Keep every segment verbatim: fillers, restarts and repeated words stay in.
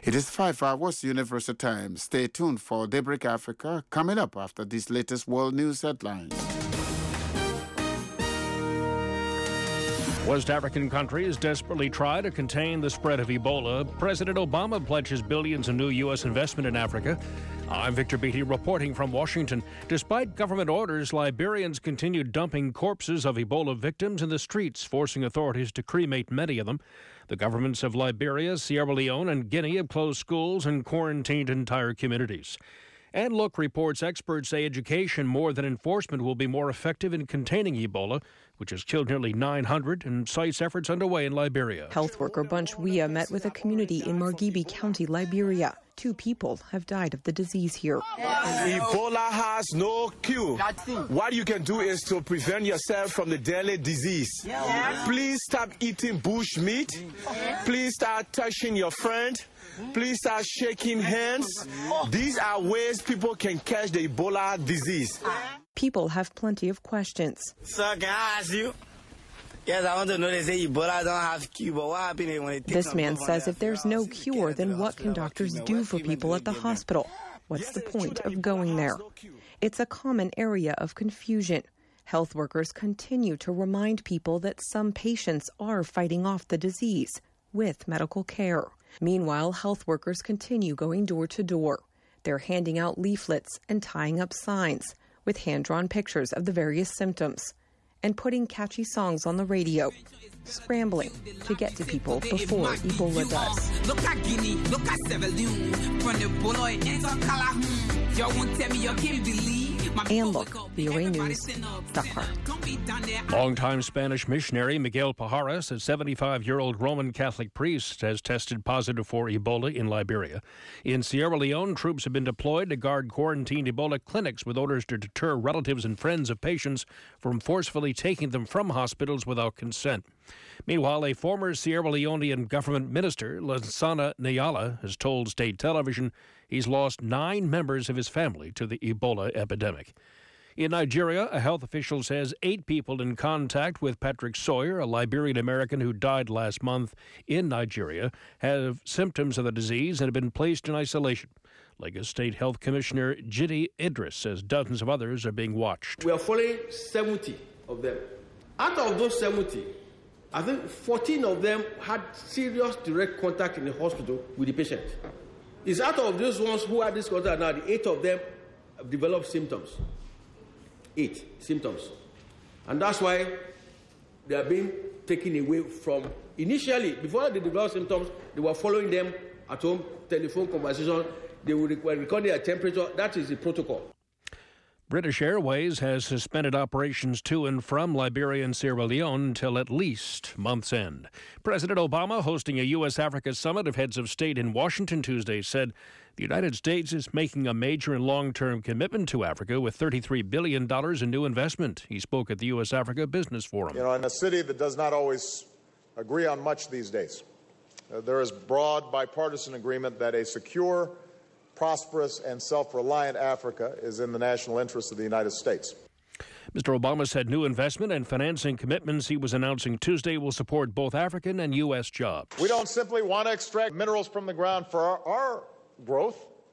It is five hours Universal Time. Stay tuned for Daybreak Africa coming up after these latest world news headlines. West African countries desperately try to contain the spread of Ebola. President Obama pledges billions in new U S investment in Africa. I'm Victor Beattie reporting from Washington. Despite government orders, Liberians continue dumping corpses of Ebola victims in the streets, forcing authorities to cremate many of them. The governments of Liberia, Sierra Leone, and Guinea have closed schools and quarantined entire communities. And Look reports experts say education more than enforcement will be more effective in containing Ebola, which has killed nearly nine hundred, and cites efforts underway in Liberia. Health worker Bunch Wia met with a community in Margibi County, Liberia. Two people have died of the disease here. Ebola has no cure. What you can do is to prevent yourself from the deadly disease. Please stop eating bush meat. Please start touching your friend. Please start shaking hands. These are ways people can catch the Ebola disease. People have plenty of questions. Sir, can I ask you? Yes, I want to know, they say Ebola don't have cure, but what happens when it takes This man says if there's no cure, then what can doctors do for people at the hospital? What's the point of going there? It's a common area of confusion. Health workers continue to remind people that some patients are fighting off the disease with medical care. Meanwhile, health workers continue going door to door. They're handing out leaflets and tying up signs with hand-drawn pictures of the various symptoms and putting catchy songs on the radio, scrambling to get to people before Ebola does. Look at Guinea, look at Sierra Leone, from the Boloy and Calhoun. Y'all won't tell me you can't believe. And Look, V O A News, Dakar. Longtime Spanish missionary Miguel Pajares, a seventy-five-year-old Roman Catholic priest, has tested positive for Ebola in Liberia. In Sierra Leone, troops have been deployed to guard quarantined Ebola clinics with orders to deter relatives and friends of patients from forcefully taking them from hospitals without consent. Meanwhile, a former Sierra Leonean government minister, Lansana Nyala, has told state television he's lost nine members of his family to the Ebola epidemic. In Nigeria, a health official says eight people in contact with Patrick Sawyer, a Liberian-American who died last month in Nigeria, have symptoms of the disease and have been placed in isolation. Lagos State Health Commissioner Jide Idris says dozens of others are being watched. We are following seventy of them. Out of those seventy, I think fourteen of them had serious direct contact in the hospital with the patient. It's out of those ones who had this contact now, the eight of them have developed symptoms. Eight symptoms. And that's why they are being taken away from, initially, before they developed symptoms, they were following them at home, telephone conversation, they would record their temperature. That is the protocol. British Airways has suspended operations to and from Liberia and Sierra Leone until at least month's end. President Obama, hosting a U S Africa summit of heads of state in Washington Tuesday, said the United States is making a major and long-term commitment to Africa with thirty-three billion dollars in new investment. He spoke at the U S Africa Business Forum. You know, in a city that does not always agree on much these days, uh, there is broad bipartisan agreement that a secure, prosperous and self-reliant Africa is in the national interest of the United States. Mister Obama said new investment and financing commitments he was announcing Tuesday will support both African and U S jobs. We don't simply want to extract minerals from the ground for our, our growth.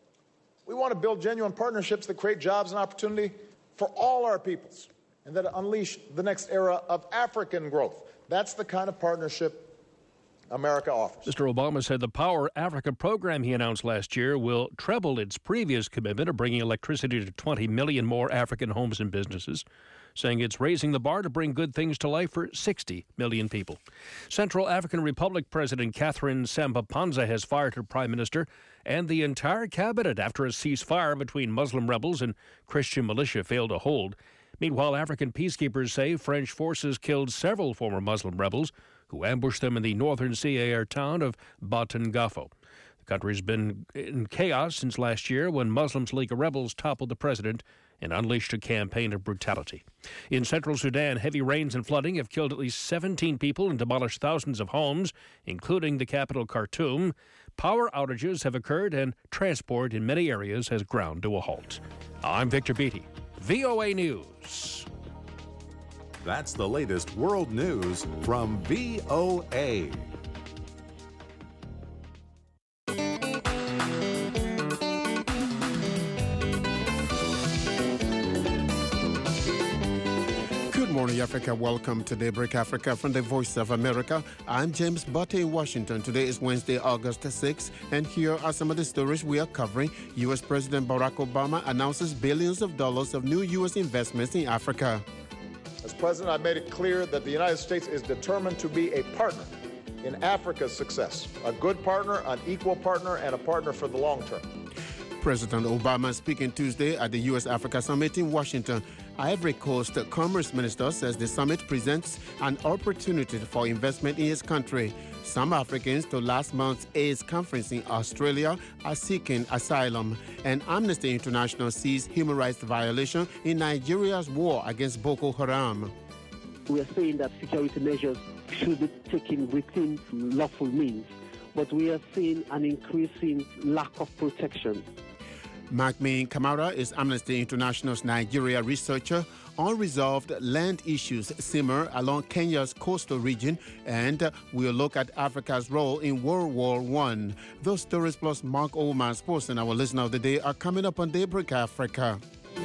We want to build genuine partnerships that create jobs and opportunity for all our peoples and that unleash the next era of African growth. That's the kind of partnership America offers. Mister Obama said the Power Africa program he announced last year will treble its previous commitment of bringing electricity to twenty million more African homes and businesses, saying it's raising the bar to bring good things to life for sixty million people. Central African Republic President Catherine Samba-Panza has fired her prime minister and the entire cabinet after a ceasefire between Muslim rebels and Christian militia failed to hold. Meanwhile, African peacekeepers say French forces killed several former Muslim rebels who ambushed them in the northern C A R town of Batangafo. The country's been in chaos since last year when Muslim League rebels toppled the president and unleashed a campaign of brutality. In central Sudan, heavy rains and flooding have killed at least seventeen people and demolished thousands of homes, including the capital Khartoum. Power outages have occurred and transport in many areas has ground to a halt. I'm Victor Beattie, V O A News. That's the latest world news from V O A. morning, Africa. Welcome to Daybreak Africa from the Voice of America. I'm James Butte in Washington. Today is Wednesday, August sixth, and here are some of the stories we are covering. U S. President Barack Obama announces billions of dollars of new U S investments in Africa. As president, I made it clear that the United States is determined to be a partner in Africa's success, a good partner, an equal partner, and a partner for the long term. President Obama speaking Tuesday at the U S Africa Summit in Washington. Ivory Coast Commerce Minister says the summit presents an opportunity for investment in his country. Some Africans to last month's AIDS conference in Australia are seeking asylum. And Amnesty International sees human rights violation in Nigeria's war against Boko Haram. We are saying that security measures should be taken within lawful means, but we are seeing an increasing lack of protection. Makmin Kamara is Amnesty International's Nigeria researcher. Unresolved land issues simmer along Kenya's coastal region, and we'll look at Africa's role in World War One. Those stories plus Mark Oldman Sports and our listener of the day are coming up on Daybreak Africa.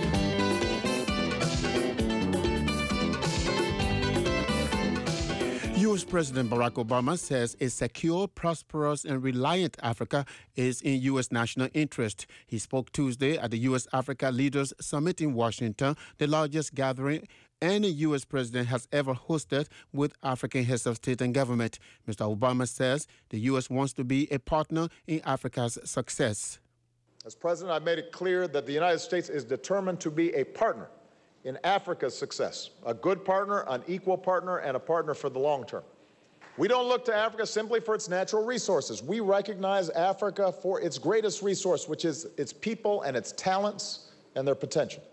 U S. President Barack Obama says a secure, prosperous, and reliant Africa is in U S national interest. He spoke Tuesday at the U S. Africa Leaders Summit in Washington, the largest gathering any U S president has ever hosted with African heads of state and government. Mister Obama says the U S wants to be a partner in Africa's success. As president, I've made it clear that the United States is determined to be a partner in Africa's success, a good partner, an equal partner, and a partner for the long term. We don't look to Africa simply for its natural resources. We recognize Africa for its greatest resource, which is its people and its talents and their potential.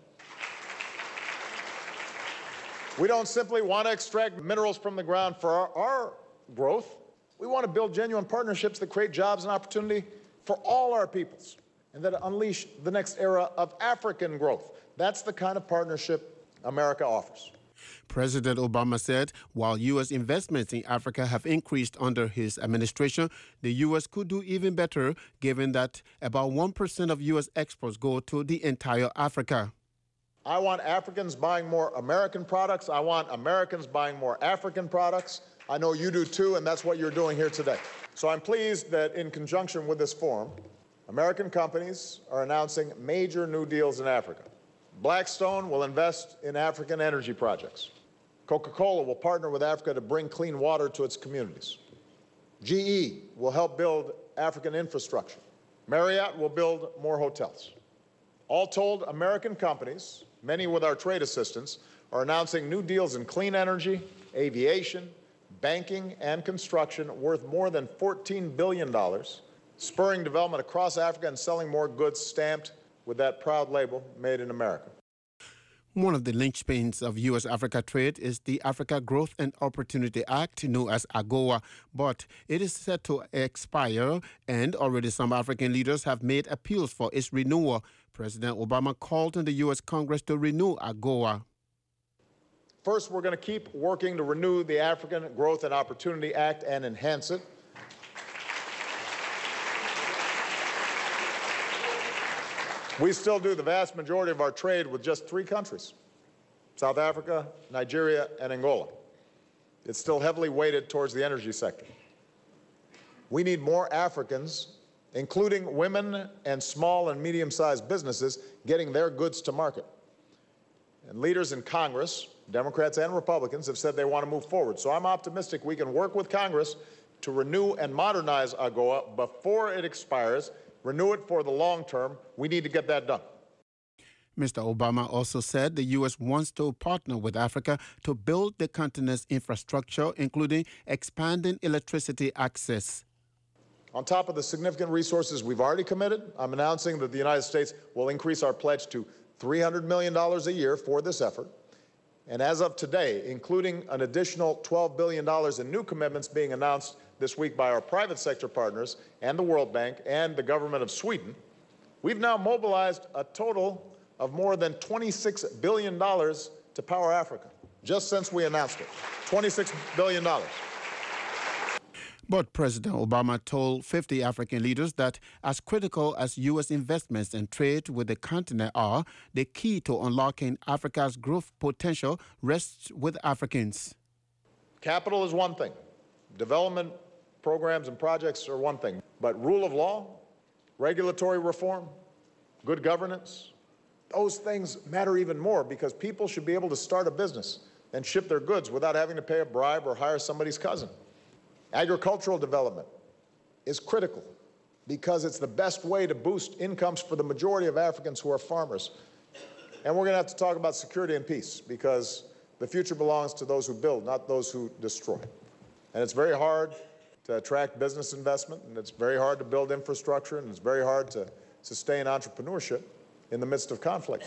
We don't simply want to extract minerals from the ground for our, our growth. We want to build genuine partnerships that create jobs and opportunity for all our peoples and that unleash the next era of African growth. That's the kind of partnership America offers. President Obama said while U S investments in Africa have increased under his administration, the U S could do even better given that about one percent of U S exports go to the entire Africa. I want Africans buying more American products. I want Americans buying more African products. I know you do too, and that's what you're doing here today. So I'm pleased that in conjunction with this forum, American companies are announcing major new deals in Africa. Blackstone will invest in African energy projects. Coca-Cola will partner with Africa to bring clean water to its communities. G E will help build African infrastructure. Marriott will build more hotels. All told, American companies, many with our trade assistance, are announcing new deals in clean energy, aviation, banking, and construction worth more than fourteen billion dollars, spurring development across Africa and selling more goods stamped with that proud label, Made in America. One of the linchpins of U S-Africa trade is the Africa Growth and Opportunity Act, known as AGOA, but it is set to expire, and already some African leaders have made appeals for its renewal. President Obama called on the U S Congress to renew AGOA. First, we're going to keep working to renew the African Growth and Opportunity Act and enhance it. We still do the vast majority of our trade with just three countries, South Africa, Nigeria, and Angola. It's still heavily weighted towards the energy sector. We need more Africans, including women and small and medium-sized businesses, getting their goods to market. And leaders in Congress, Democrats and Republicans, have said they want to move forward. So I'm optimistic we can work with Congress to renew and modernize AGOA before it expires. Renew it for the long term. We need to get that done. Mister Obama also said the U S wants to partner with Africa to build the continent's infrastructure, including expanding electricity access. On top of the significant resources we've already committed, I'm announcing that the United States will increase our pledge to three hundred million dollars a year for this effort. And as of today, including an additional twelve billion dollars in new commitments being announced this week by our private sector partners and the World Bank and the government of Sweden, we've now mobilized a total of more than twenty-six billion dollars to Power Africa, just since we announced it. twenty-six billion dollars. But President Obama told fifty African leaders that as critical as U S investments and trade with the continent are, the key to unlocking Africa's growth potential rests with Africans. Capital is one thing. Development programs and projects are one thing. But rule of law, regulatory reform, good governance, those things matter even more because people should be able to start a business and ship their goods without having to pay a bribe or hire somebody's cousin. Agricultural development is critical because it's the best way to boost incomes for the majority of Africans who are farmers. And we're going to have to talk about security and peace because the future belongs to those who build, not those who destroy. And it's very hard to attract business investment, and it's very hard to build infrastructure, and it's very hard to sustain entrepreneurship in the midst of conflict.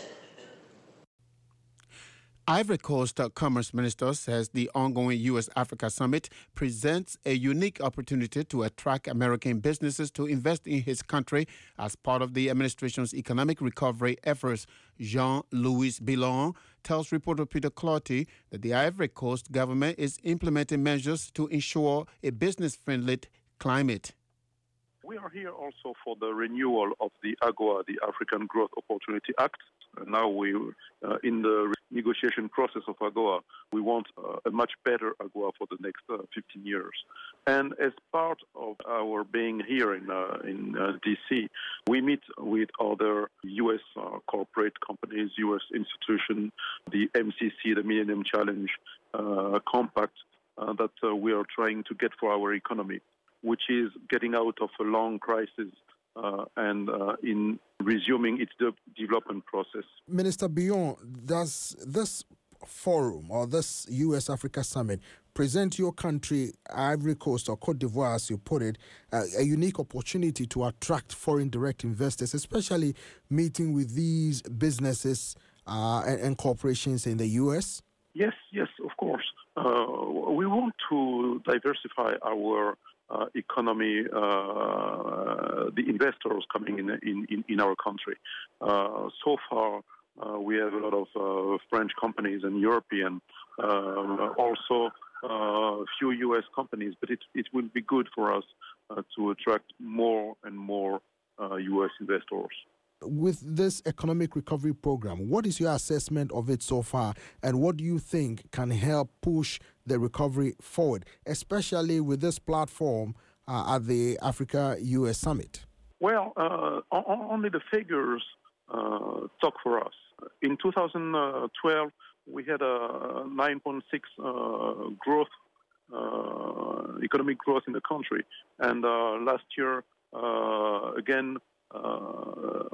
Ivory Coast Commerce Minister says the ongoing U S Africa Summit presents a unique opportunity to attract American businesses to invest in his country as part of the administration's economic recovery efforts. Jean-Louis Billon tells reporter Peter Clotty that the Ivory Coast government is implementing measures to ensure a business-friendly climate. We are here also for the renewal of the AGOA, the African Growth Opportunity Act. And now we, uh, in the negotiation process of AGOA, we want uh, a much better AGOA for the next uh, fifteen years. And as part of our being here in uh, in uh, D C, we meet with other U S uh, corporate companies, U S institutions, the M C C, the Millennium Challenge uh, Compact uh, that uh, we are trying to get for our economy, which is getting out of a long crisis uh, and uh, in resuming its de- development process. Minister Billon, does this forum or this U S Africa Summit present your country, Ivory Coast or Cote d'Ivoire, as you put it, uh, a unique opportunity to attract foreign direct investors, especially meeting with these businesses uh, and, and corporations in the U S? Yes, yes, of course. Uh, we want to diversify our Uh, economy, uh, the investors coming in in, in our country. Uh, so far, uh, we have a lot of uh, French companies and European, uh, also a uh, few U S companies, but it, it will be good for us uh, to attract more and more uh, U S investors. With this economic recovery program, what is your assessment of it so far, and what do you think can help push the recovery forward, especially with this platform uh, at the Africa-U S Summit? Well, uh, only the figures uh, talk for us. In two thousand twelve, we had a nine point six uh, growth, uh, economic growth in the country, and uh, last year, uh, again, Uh,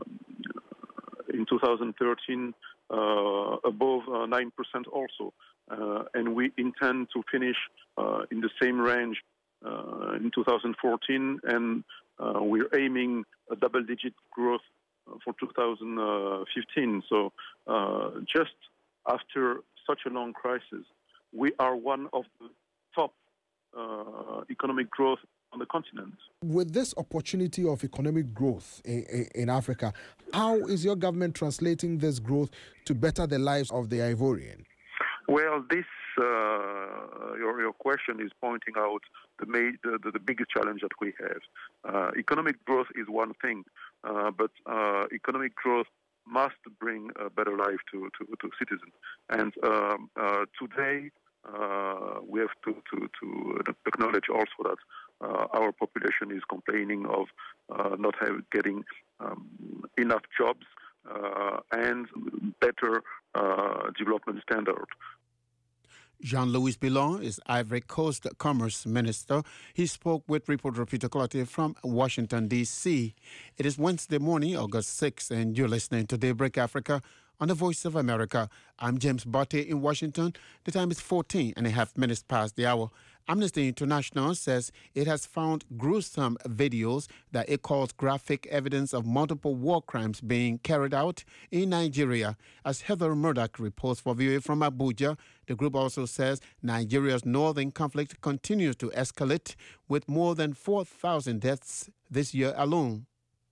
in two thousand thirteen, uh, above uh, nine percent also. Uh, and we intend to finish uh, in the same range uh, in two thousand fourteen, and uh, we're aiming a double-digit growth for two thousand fifteen. So uh, just after such a long crisis, we are one of the top uh, economic growth on the continent. With this opportunity of economic growth in, in Africa, how is your government translating this growth to better the lives of the Ivorian? Well, this uh, your your question is pointing out the, ma- the, the the biggest challenge that we have. Uh, economic growth is one thing, uh, but uh, economic growth must bring a better life to to, to citizens. And um, uh, today uh, we have to, to to acknowledge also that Uh, our population is complaining of uh, not have, getting um, enough jobs uh, and better uh, development standard. Jean-Louis Billon is Ivory Coast Commerce Minister. He spoke with reporter Peter Clotty from Washington, D C. It is Wednesday morning, August sixth, and you're listening to Daybreak Africa on the Voice of America. I'm James Botte in Washington. The time is fourteen and a half minutes past the hour. Amnesty International says it has found gruesome videos that it calls graphic evidence of multiple war crimes being carried out in Nigeria. As Heather Murdoch reports for V O A from Abuja, the group also says Nigeria's northern conflict continues to escalate with more than four thousand deaths this year alone.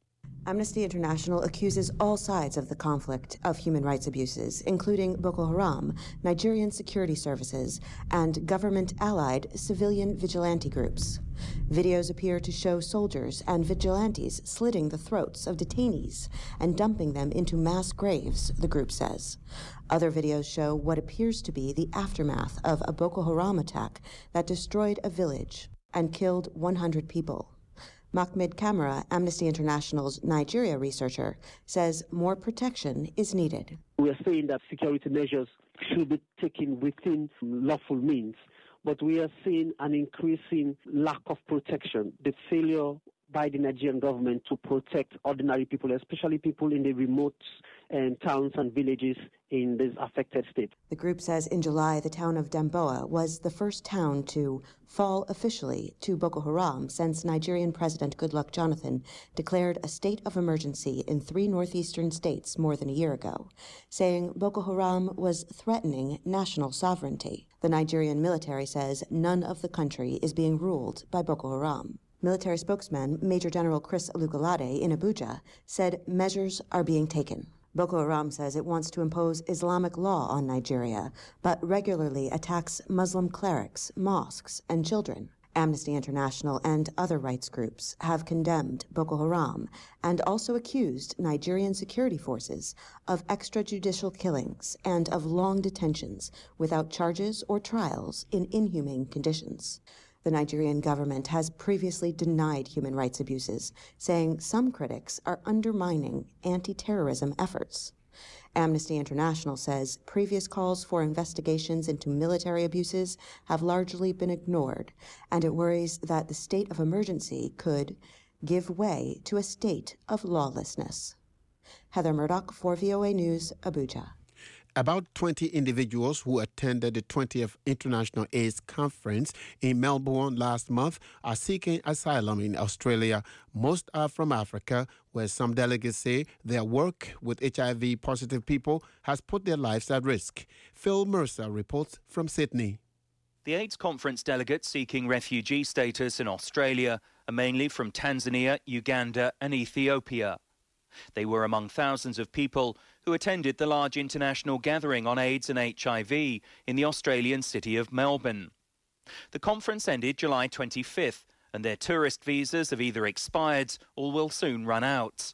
Amnesty International accuses all sides of the conflict of human rights abuses, including Boko Haram, Nigerian security services, and government-allied civilian vigilante groups. Videos appear to show soldiers and vigilantes slitting the throats of detainees and dumping them into mass graves, the group says. Other videos show what appears to be the aftermath of a Boko Haram attack that destroyed a village and killed one hundred people. Mahmoud Kamara, Amnesty International's Nigeria researcher, says more protection is needed. We are saying that security measures should be taken within lawful means, but we are seeing an increasing lack of protection, the failure by the Nigerian government to protect ordinary people, especially people in the remote um, towns and villages in this affected state. The group says in July, the town of Damboa was the first town to fall officially to Boko Haram since Nigerian President Goodluck Jonathan declared a state of emergency in three northeastern states more than a year ago, saying Boko Haram was threatening national sovereignty. The Nigerian military says none of the country is being ruled by Boko Haram. Military spokesman Major General Chris Olukolade in Abuja said measures are being taken. Boko Haram says it wants to impose Islamic law on Nigeria, but regularly attacks Muslim clerics, mosques, and children. Amnesty International and other rights groups have condemned Boko Haram and also accused Nigerian security forces of extrajudicial killings and of long detentions without charges or trials in inhumane conditions. The Nigerian government has previously denied human rights abuses, saying some critics are undermining anti-terrorism efforts. Amnesty International says previous calls for investigations into military abuses have largely been ignored, and it worries that the state of emergency could give way to a state of lawlessness. Heather Murdoch for V O A News, Abuja. About twenty individuals who attended the twentieth International AIDS Conference in Melbourne last month are seeking asylum in Australia. Most are from Africa, where some delegates say their work with H I V-positive people has put their lives at risk. Phil Mercer reports from Sydney. The AIDS conference delegates seeking refugee status in Australia are mainly from Tanzania, Uganda and Ethiopia. They were among thousands of people who attended the large international gathering on AIDS and H I V in the Australian city of Melbourne. The conference ended July twenty-fifth, and their tourist visas have either expired or will soon run out.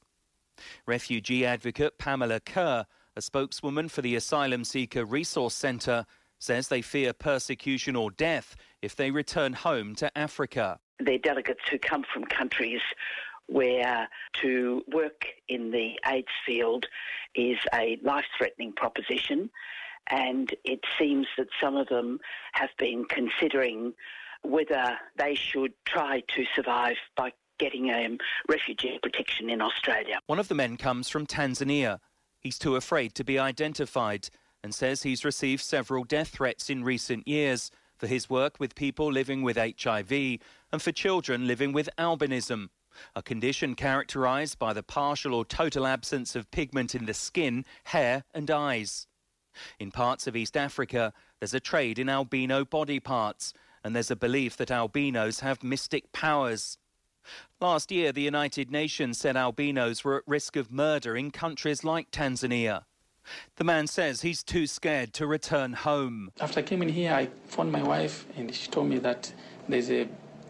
Refugee advocate Pamela Kerr, a spokeswoman for the Asylum Seeker Resource Centre, says they fear persecution or death if they return home to Africa. They're delegates who come from countries where to work in the AIDS field is a life-threatening proposition, and it seems that some of them have been considering whether they should try to survive by getting um, refugee protection in Australia. One of the men comes from Tanzania. He's too afraid to be identified and says he's received several death threats in recent years for his work with people living with H I V and for children living with albinism, a condition characterised by the partial or total absence of pigment in the skin, hair and eyes. In parts of East Africa, there's a trade in albino body parts, and there's a belief that albinos have mystic powers. Last year, the United Nations said albinos were at risk of murder in countries like Tanzania. The man says he's too scared to return home. After I came in here, I phoned my wife, and she told me that there's a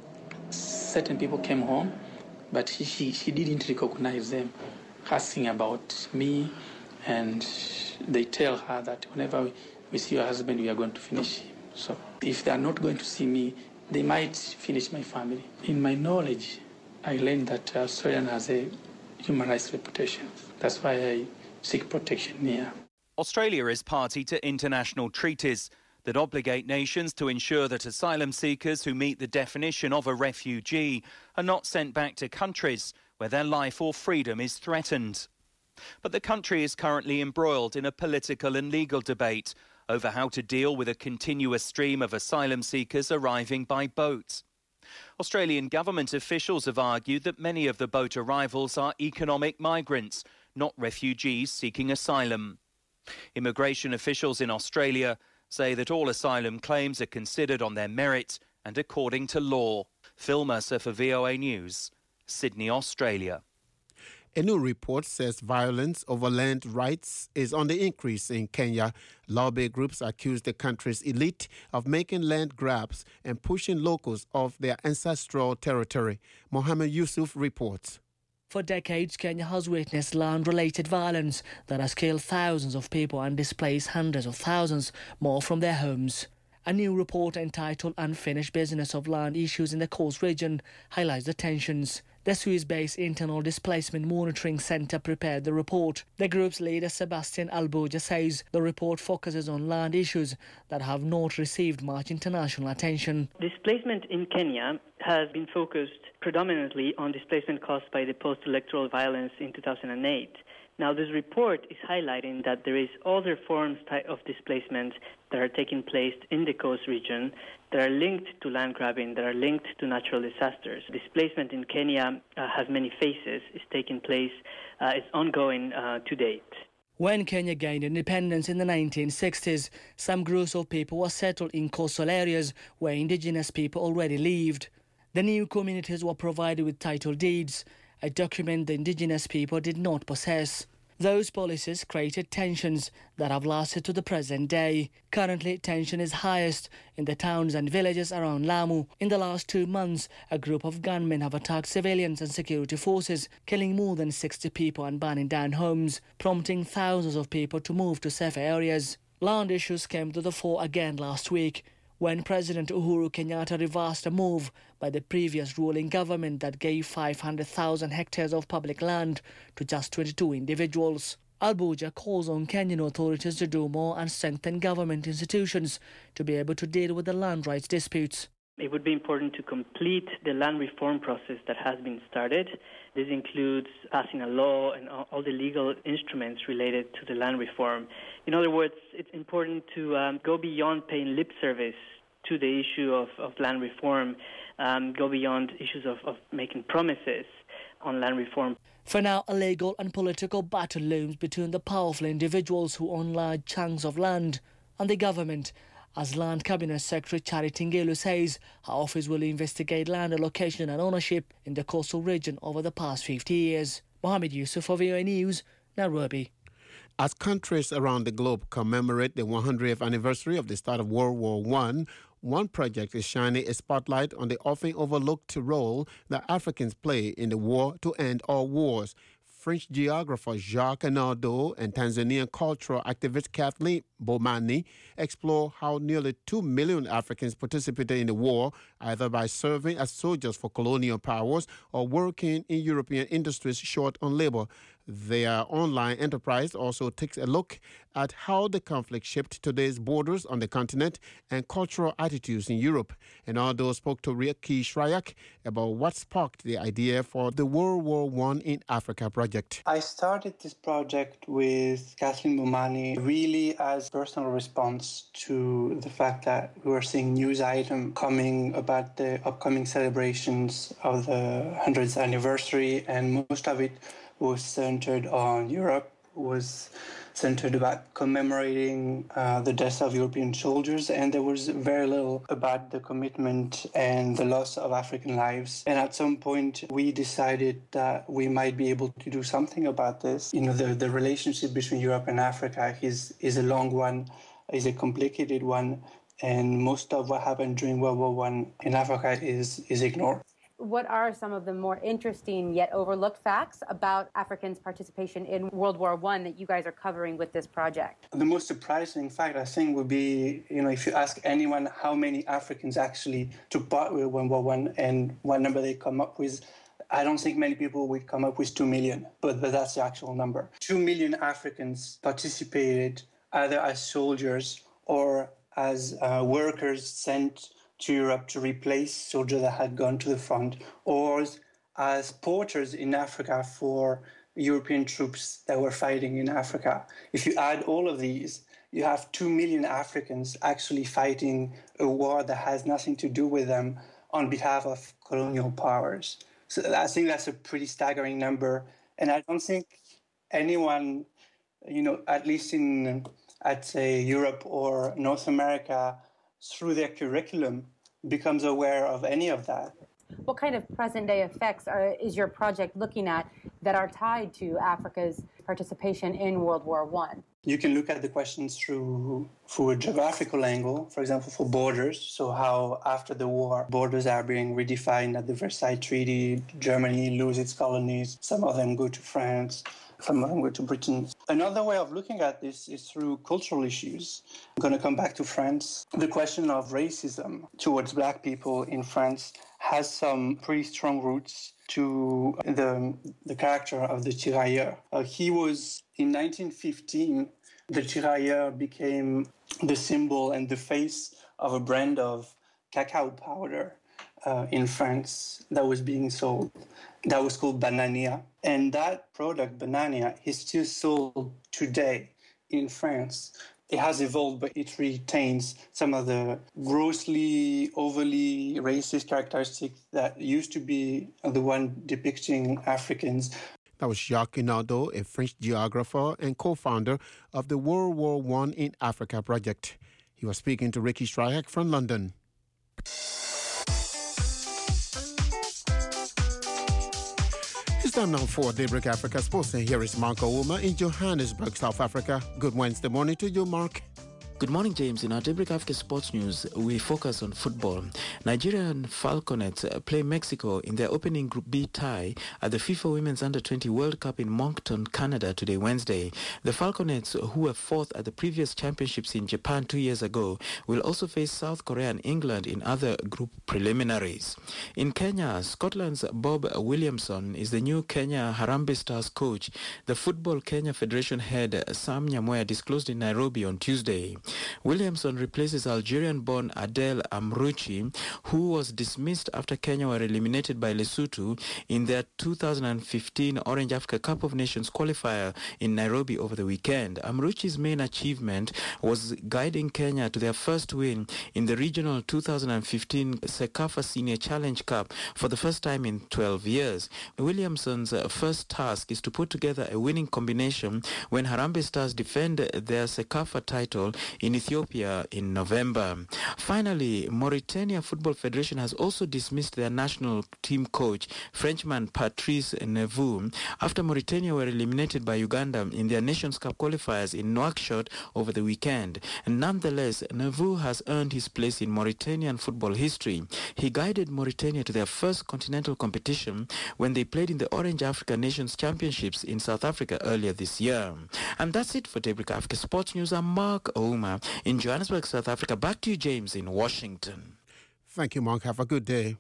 certain people came home, but she, she, she didn't recognize them, asking about me, and they tell her that whenever we see your husband, we are going to finish him. So if they are not going to see me, they might finish my family. In my knowledge, I learned that Australia has a human rights reputation. That's why I seek protection here. Australia is party to international treaties that obligate nations to ensure that asylum seekers who meet the definition of a refugee are not sent back to countries where their life or freedom is threatened. But the country is currently embroiled in a political and legal debate over how to deal with a continuous stream of asylum seekers arriving by boat. Australian government officials have argued that many of the boat arrivals are economic migrants, not refugees seeking asylum. Immigration officials in Australia say that all asylum claims are considered on their merit and according to law. Phil Mercer for V O A News, Sydney, Australia. A new report says violence over land rights is on the increase in Kenya. Lobby groups accuse the country's elite of making land grabs and pushing locals off their ancestral territory. Mohammed Yusuf reports. For decades, Kenya has witnessed land-related violence that has killed thousands of people and displaced hundreds of thousands more from their homes. A new report entitled Unfinished Business of Land Issues in the Coast Region highlights the tensions. The Swiss-based Internal Displacement Monitoring Centre prepared the report. The group's leader, Sebastian Albuja, says the report focuses on land issues that have not received much international attention. Displacement in Kenya has been focused predominantly on displacement caused by the post-electoral violence in two thousand eight. Now, this report is highlighting that there is other forms of displacement that are taking place in the coast region that are linked to land grabbing, that are linked to natural disasters. Displacement in Kenya uh, has many phases. It's taking place, uh, it's ongoing uh, to date. When Kenya gained independence in the nineteen sixties, some groups of people were settled in coastal areas where indigenous people already lived. The new communities were provided with title deeds, a document the indigenous people did not possess. Those policies created tensions that have lasted to the present day. Currently, tension is highest in the towns and villages around Lamu. In the last two months, a group of gunmen have attacked civilians and security forces, killing more than sixty people and burning down homes, prompting thousands of people to move to safer areas. Land issues came to the fore again last week, when President Uhuru Kenyatta reversed a move by the previous ruling government that gave five hundred thousand hectares of public land to just twenty-two individuals. Albuja calls on Kenyan authorities to do more and strengthen government institutions to be able to deal with the land rights disputes. It would be important to complete the land reform process that has been started. This includes passing a law and all the legal instruments related to the land reform. In other words, it's important to um, go beyond paying lip service to the issue of, of land reform, um, go beyond issues of, of making promises on land reform. For now, a legal and political battle looms between the powerful individuals who own large chunks of land and the government, as Land Cabinet Secretary Charity Ngilu says her office will investigate land allocation and ownership in the coastal region over the past fifty years. Mohammed Yusuf for V O A News, Nairobi. As countries around the globe commemorate the one hundredth anniversary of the start of World War One, one project is shining a spotlight on the often overlooked role that Africans play in the war to end all wars. French geographer Jacques Nadeau and Tanzanian cultural activist Kathleen Bomani explore how nearly two million Africans participated in the war, either by serving as soldiers for colonial powers or working in European industries short on labor. Their online enterprise also takes a look at how the conflict shaped today's borders on the continent and cultural attitudes in Europe. And Nadeau spoke to Riaki Shrayak about what sparked the idea for the World War One in Africa project. I started this project with Kathleen Bomani really as a personal response to the fact that we were seeing news items coming about the upcoming celebrations of the one hundredth anniversary, and most of it was centered on Europe, was centered about commemorating uh, the deaths of European soldiers, and there was very little about the commitment and the loss of African lives. And at some point, we decided that we might be able to do something about this. You know, the, the relationship between Europe and Africa is, is a long one, is a complicated one, and most of what happened during World War One in Africa is, is ignored. What are some of the more interesting yet overlooked facts about Africans' participation in World War One that you guys are covering with this project? The most surprising fact, I think, would be, you know, if you ask anyone how many Africans actually took part with World War One and what number they come up with, I don't think many people would come up with two million, but, but that's the actual number. Two million Africans participated either as soldiers or as uh, workers sent to Europe to replace soldiers that had gone to the front, or as porters in Africa for European troops that were fighting in Africa. If you add all of these, you have two million Africans actually fighting a war that has nothing to do with them on behalf of colonial powers. So I think that's a pretty staggering number. And I don't think anyone, you know, at least in, I'd say, Europe or North America, through their curriculum, becomes aware of any of that. What kind of present-day effects are, is your project looking at that are tied to Africa's participation in World War One? You can look at the questions through, through a geographical angle, for example, for borders. So how, after the war, borders are being redefined at the Versailles Treaty. Germany loses its colonies. Some of them go to France. Some of them go to Britain. Another way of looking at this is through cultural issues. I'm going to come back to France. The question of racism towards black people in France has some pretty strong roots to the, the character of the tirailleur. Uh, he was, in nineteen fifteen, the tirailleur became the symbol and the face of a brand of cacao powder uh, in France that was being sold. That was called Banania. And that product, Banania, is still sold today in France. It has evolved, but it retains some of the grossly, overly racist characteristics that used to be the one depicting Africans. That was Jacques Inaudot, a French geographer and co-founder of the World War One in Africa project. He was speaking to Ricky Stryhek from London. It's time now for Daybreak Africa Sports, and here is Mark Ouma in Johannesburg, South Africa. Good Wednesday morning to you, Mark. Good morning, James. In our Daybreak Africa Sports News, we focus on football. Nigerian Falconets play Mexico in their opening Group B tie at the FIFA Women's Under twenty World Cup in Moncton, Canada today, Wednesday. The Falconets, who were fourth at the previous championships in Japan two years ago, will also face South Korea and England in other group preliminaries. In Kenya, Scotland's Bob Williamson is the new Kenya Harambee Stars coach. The Football Kenya Federation head Sam Nyamoya disclosed in Nairobi on Tuesday. Williamson replaces Algerian-born Adel Amrouchi, who was dismissed after Kenya were eliminated by Lesotho in their two thousand fifteen Orange Africa Cup of Nations qualifier in Nairobi over the weekend. Amrouchi's main achievement was guiding Kenya to their first win in the regional two thousand fifteen CECAFA Senior Challenge Cup for the first time in twelve years. Williamson's first task is to put together a winning combination when Harambee Stars defend their CECAFA title in Ethiopia in November. Finally, Mauritania Football Federation has also dismissed their national team coach, Frenchman Patrice Neveu, after Mauritania were eliminated by Uganda in their Nations Cup qualifiers in Nouakchott over the weekend. And nonetheless, Neveu has earned his place in Mauritanian football history. He guided Mauritania to their first continental competition when they played in the Orange Africa Nations Championships in South Africa earlier this year. And that's it for Daybreak Africa Sports News. I'm Mark Ouma in Johannesburg, South Africa. Back to you, James, in Washington. Thank you, Mark. Have a good day.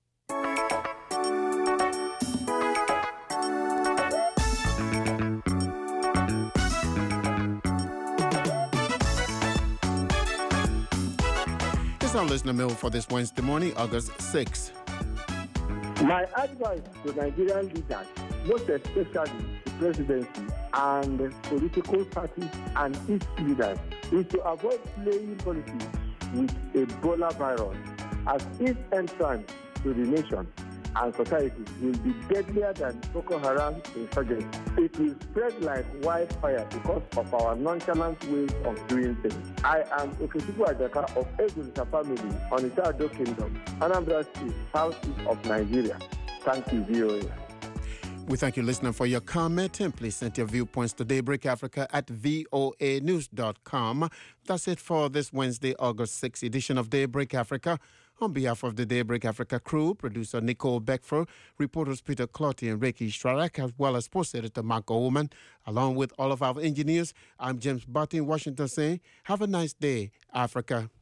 It's our listener mail for this Wednesday morning, August sixth. My advice to Nigerian leaders, most especially the presidency and political parties and its leaders, is to avoid playing politics with Ebola virus, as its entrance to the nation and society will be deadlier than Boko Haram insurgency. It will spread like wildfire because of our nonchalant ways of doing things. I am Okechukwu Ajaka of Egunsa family on the Ado Kingdom, Anambra State, southeast of Nigeria. Thank you, V O A. We thank you, listener, for your comment, and please send your viewpoints to Daybreak Africa at voa news dot com. That's it for this Wednesday, August sixth edition of Daybreak Africa. On behalf of the Daybreak Africa crew, producer Nicole Beckford, reporters Peter Clotty and Ricky Stryhek, as well as post editor Mark Oman, along with all of our engineers, I'm James Barty in Washington saying, have a nice day, Africa.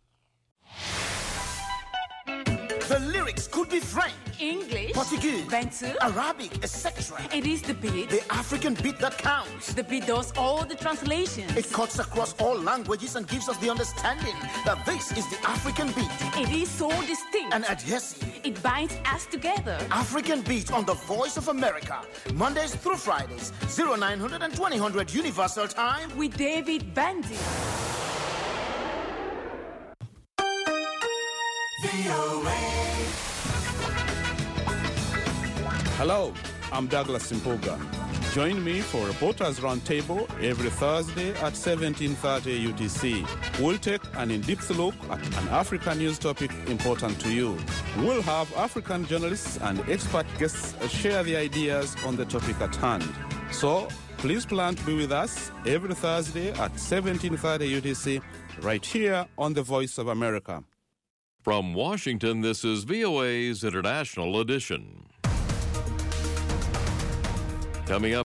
The lyrics could be French, English, Portuguese, Bantu, Arabic, et cetera. It is the beat. The African beat that counts. The beat does all the translations. It cuts across all languages and gives us the understanding that this is the African beat. It is so distinct and adhesive. It binds us together. African beat on the Voice of America. Mondays through Fridays, oh nine hundred and twenty hundred Universal Time. With David Bandy. V O A. Hello, I'm Douglas Simpoga. Join me for Reporters Roundtable every Thursday at seventeen thirty U T C. We'll take an in-depth look at an African news topic important to you. We'll have African journalists and expert guests share their ideas on the topic at hand. So, please plan to be with us every Thursday at seventeen thirty U T C, right here on The Voice of America. From Washington, this is V O A's International Edition. Coming up